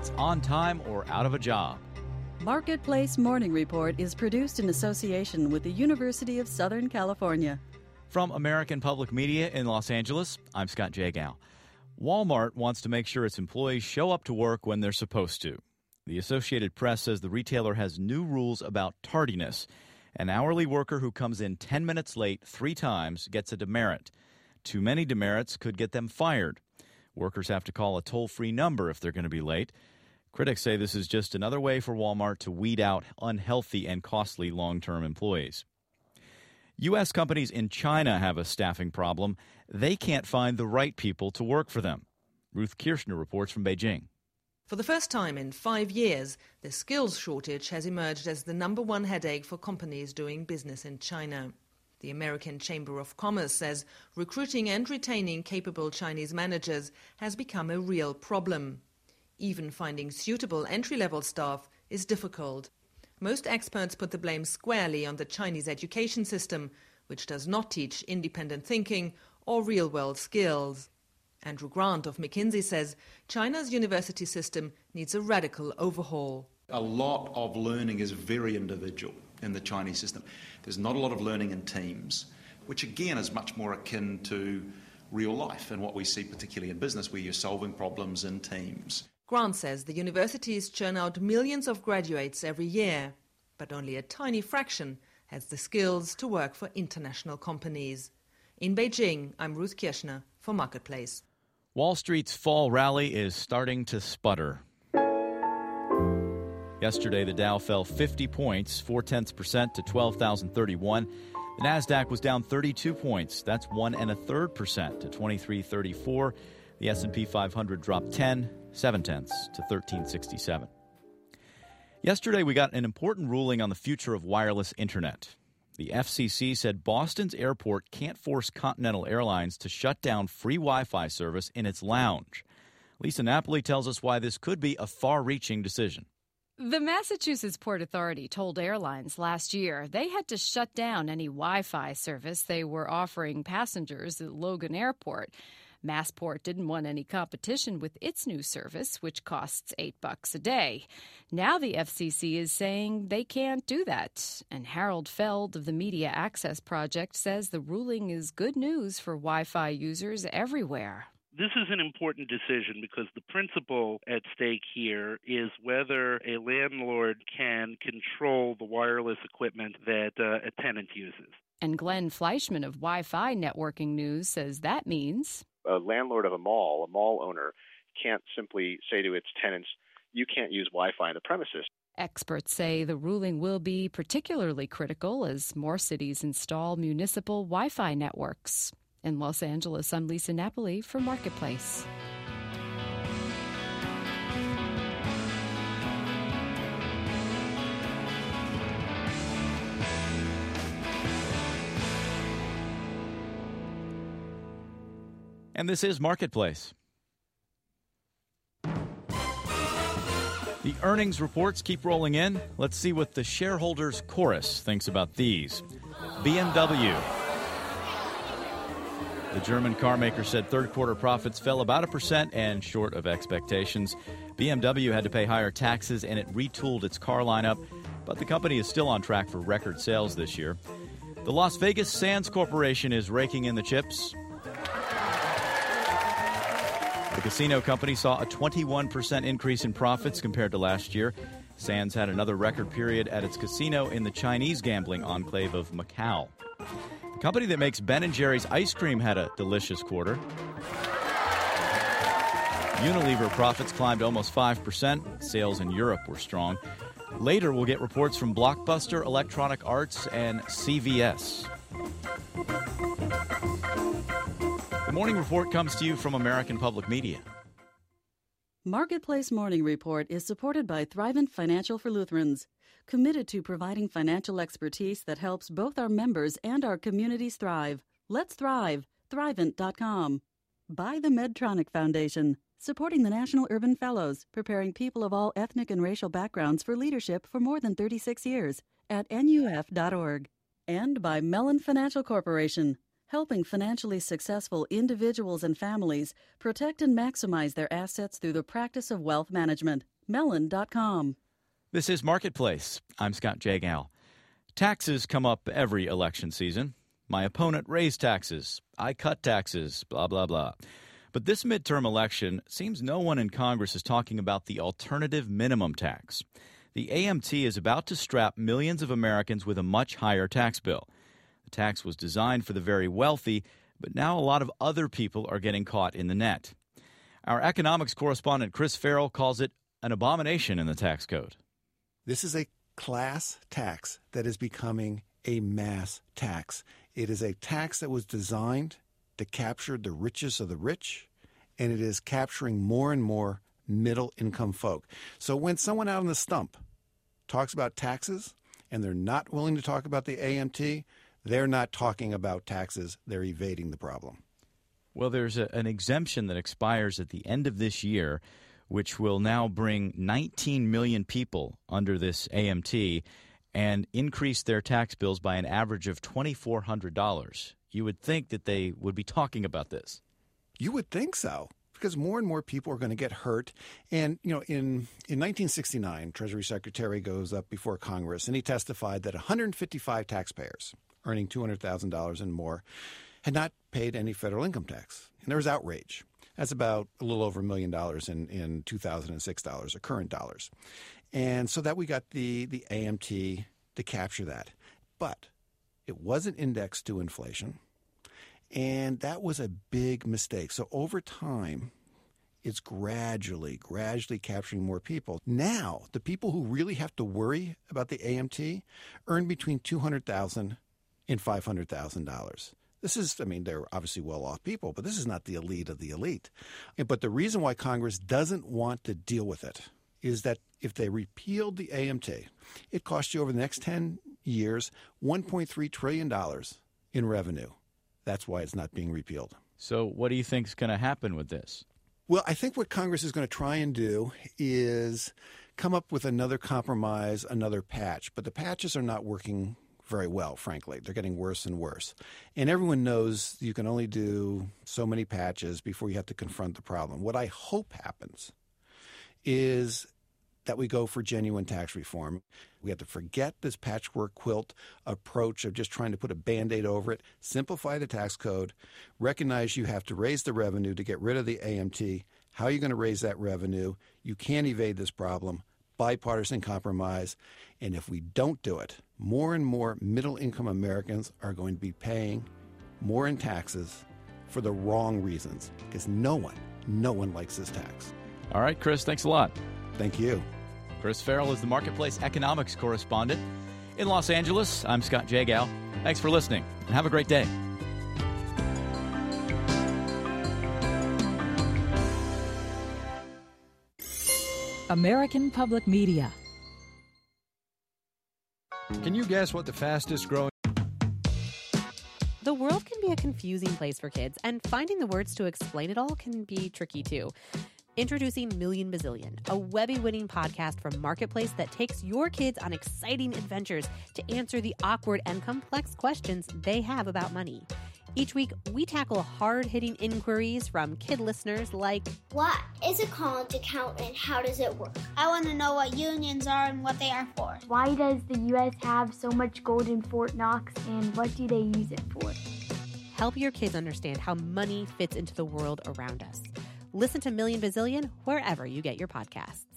it's on time or out of a job. Marketplace Morning Report is produced in association with the University of Southern California. From American Public Media in Los Angeles, I'm Scott Jagow. Walmart wants to make sure its employees show up to work when they're supposed to. The Associated Press says the retailer has new rules about tardiness. An hourly worker who comes in 10 minutes late 3 times gets a demerit. Too many demerits could get them fired. Workers have to call a toll-free number if they're going to be late. Critics say this is just another way for Walmart to weed out unhealthy and costly long-term employees. U.S. companies in China have a staffing problem. They can't find the right people to work for them. Ruth Kirschner reports from Beijing. For the first time in 5 years, the skills shortage has emerged as the number one headache for companies doing business in China. The American Chamber of Commerce says recruiting and retaining capable Chinese managers has become a real problem. Even finding suitable entry-level staff is difficult. Most experts put the blame squarely on the Chinese education system, which does not teach independent thinking or real-world skills. Andrew Grant of McKinsey says China's university system needs a radical overhaul. A lot of learning is very individual in the Chinese system. There's not a lot of learning in teams, which again is much more akin to real life and what we see particularly in business, where you're solving problems in teams. Grant says the universities churn out millions of graduates every year, but only a tiny fraction has the skills to work for international companies. In Beijing, I'm Ruth Kirschner for Marketplace. Wall Street's fall rally is starting to sputter. Yesterday, the Dow fell 50 points, 0.4% to 12,031. The Nasdaq was down 32 points. That's 1.33% to 2334. The S&P 500 dropped 0.7 to 1367. Yesterday, we got an important ruling on the future of wireless internet. The FCC said Boston's airport can't force Continental Airlines to shut down free Wi-Fi service in its lounge. Lisa Napoli tells us why this could be a far-reaching decision. The Massachusetts Port Authority told airlines last year they had to shut down any Wi-Fi service they were offering passengers at Logan Airport. Massport didn't want any competition with its new service, which costs $8 a day. Now the FCC is saying they can't do that. And Harold Feld of the Media Access Project says the ruling is good news for Wi-Fi users everywhere. This is an important decision because the principle at stake here is whether a landlord can control the wireless equipment that a tenant uses. And Glenn Fleischman of Wi-Fi Networking News says that means a landlord of a mall owner, can't simply say to its tenants, you can't use Wi-Fi on the premises. Experts say the ruling will be particularly critical as more cities install municipal Wi-Fi networks. In Los Angeles, I'm Lisa Napoli for Marketplace. And this is Marketplace. The earnings reports keep rolling in. Let's see what the shareholders chorus thinks about these. BMW. The German car maker said third-quarter profits fell about 1% and short of expectations. BMW had to pay higher taxes and it retooled its car lineup, but the company is still on track for record sales this year. The Las Vegas Sands Corporation is raking in the chips. The casino company saw a 21% increase in profits compared to last year. Sands had another record period at its casino in the Chinese gambling enclave of Macau. The company that makes Ben & Jerry's ice cream had a delicious quarter. Unilever profits climbed almost 5%. Sales in Europe were strong. Later, we'll get reports from Blockbuster, Electronic Arts, and CVS. The Morning Report comes to you from American Public Media. Marketplace Morning Report is supported by Thrivent Financial for Lutherans, committed to providing financial expertise that helps both our members and our communities thrive. Let's thrive. Thrivent.com. By the Medtronic Foundation, supporting the National Urban Fellows, preparing people of all ethnic and racial backgrounds for leadership for more than 36 years at NUF.org. And by Mellon Financial Corporation, helping financially successful individuals and families protect and maximize their assets through the practice of wealth management. Mellon.com. This is Marketplace. I'm Scott Jagow. Taxes come up every election season. My opponent raised taxes. I cut taxes. Blah, blah, blah. But this midterm election seems no one in Congress is talking about the alternative minimum tax. The AMT is about to strap millions of Americans with a much higher tax bill. The tax was designed for the very wealthy, but now a lot of other people are getting caught in the net. Our economics correspondent Chris Farrell calls it an abomination in the tax code. This is a class tax that is becoming a mass tax. It is a tax that was designed to capture the richest of the rich, and it is capturing more and more middle-income folk. So when someone out on the stump talks about taxes and they're not willing to talk about the AMT, they're not talking about taxes. They're evading the problem. Well, there's an exemption that expires at the end of this year, which will now bring 19 million people under this AMT and increase their tax bills by an average of $2,400. You would think that they would be talking about this. You would think so, because more and more people are going to get hurt. And, in 1969, Treasury Secretary goes up before Congress, and he testified that 155 taxpayers earning $200,000 and more had not paid any federal income tax. And there was outrage. That's about a little over $1 million in 2006 dollars, or current dollars. And so that we got the AMT to capture that. But it wasn't indexed to inflation, and that was a big mistake. So over time, it's gradually capturing more people. Now, the people who really have to worry about the AMT earn between $200,000 and $500,000. This is, they're obviously well-off people, but this is not the elite of the elite. But the reason why Congress doesn't want to deal with it is that if they repealed the AMT, it costs you over the next 10 years $1.3 trillion in revenue. That's why it's not being repealed. So what do you think is going to happen with this? Well, I think what Congress is going to try and do is come up with another compromise, another patch. But the patches are not working very well, frankly. They're getting worse and worse. And everyone knows you can only do so many patches before you have to confront the problem. What I hope happens is that we go for genuine tax reform. We have to forget this patchwork quilt approach of just trying to put a Band-Aid over it, simplify the tax code, recognize you have to raise the revenue to get rid of the AMT. How are you going to raise that revenue? You can't evade this problem. Bipartisan compromise. And if we don't do it, more and more middle-income Americans are going to be paying more in taxes for the wrong reasons, because no one likes this tax. All right, Chris, thanks a lot. Thank you. Chris Farrell is the Marketplace economics correspondent in Los Angeles. I'm Scott Jagow. Thanks for listening, and have a great day. American Public Media. Can you guess what the fastest growing? The world can be a confusing place for kids, and finding the words to explain it all can be tricky too. Introducing Million Bazillion, a Webby-winning podcast from Marketplace that takes your kids on exciting adventures to answer the awkward and complex questions they have about money. Each week, we tackle hard-hitting inquiries from kid listeners like, what is a college account and how does it work? I want to know what unions are and what they are for. Why does the U.S. have so much gold in Fort Knox, and what do they use it for? Help your kids understand how money fits into the world around us. Listen to Million Bazillion wherever you get your podcasts.